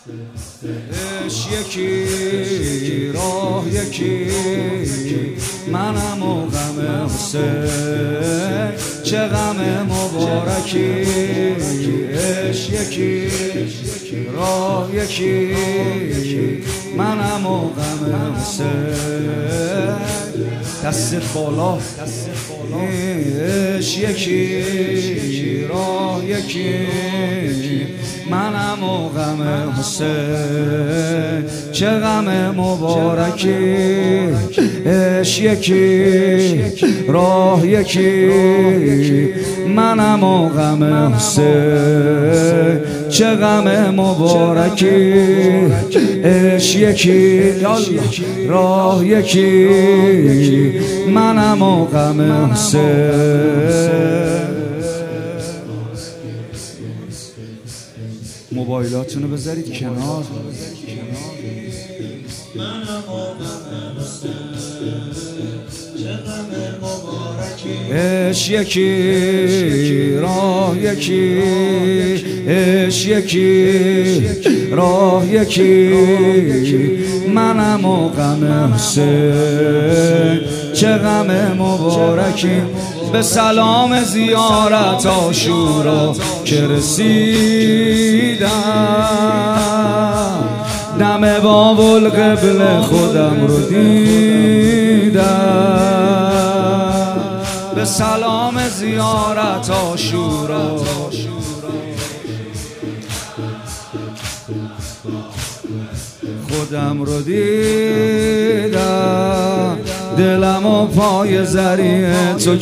یکی راه یکی منم و غم حسین چه غم مبارکی یکی راه یکی منم و غم حسین دست بالا یکی راه یکی منم و غم حسین چه غم مبارکی یکی راه یکی منم و غم حسین چه غم مبارکی یکی راه یکی منم و غم حسین. موبایلاتونو بذارید کنار. یکی راه یکی یکی راه یکی منم و غم حسین چه غم مبارکی. به سلام زیارت عاشورا که رسیدم دم باب القبله خودم رو دیدم. به سلام زیارت عاشورا خودم رو دیدم. دلم و پای زریع تو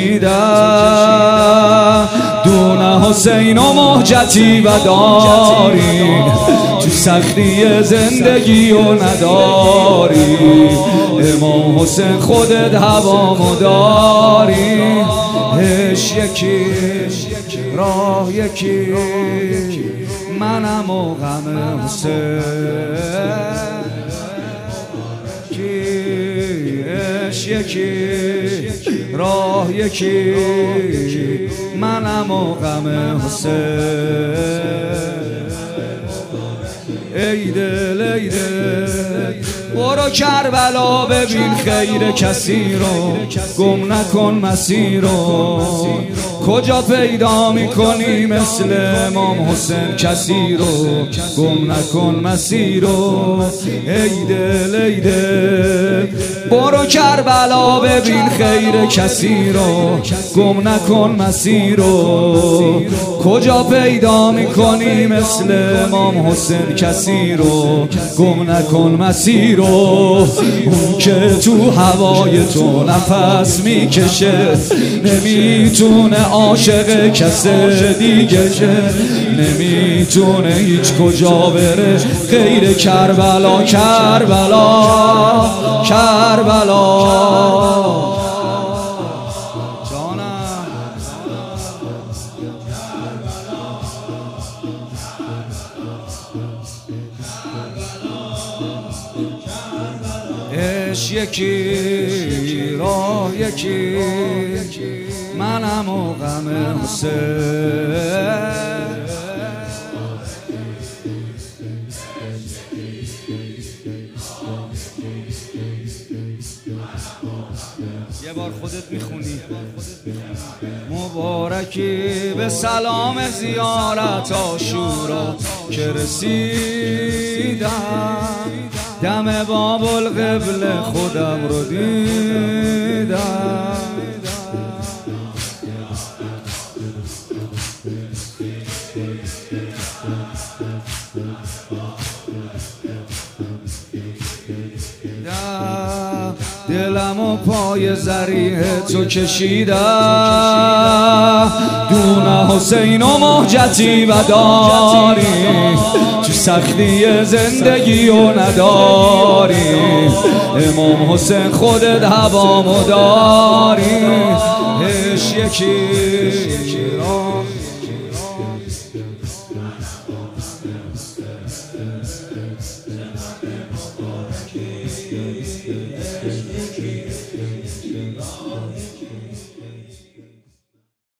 کشیدم. دونه حسین و مهجتی و داری تو سختی زندگی و نداری. امام حسین خودت هوامو داری. یکی راه یکی منم و غم حسین یکی راه یکی منم و غم حسین. ای دل ای دل برو کربلا ببین خیر کسی رو گم نکن مسیر رو. کجا پیدا میکنی مثل امام حسین کسی رو گم نکن مسیر رو. ای دل ای دل برو کربلا ببین خیر کسی رو گم نکن مسیر رو. کجا پیدا میکنی مثل امام حسین کسی رو گم نکن مسیر رو. اون که تو هوای تو نفس میکشه نمیتونه عاشق کس دیگه شه. نمیتونه هیچ کجا بره غیر کربلا کربلا کربلا. یکی راه یکی منم و غم حسین. یه بار خودت میخونی. مبارکی به سلام زیارت عاشورا که رسیدم دم باب القبله خودم رو دیدم. دلم و پای زریع تو کشیدم. دونه حسین و مهجتی و داری تو سختی زندگی و نداری. امام حسین خودت هوامو داری. یکی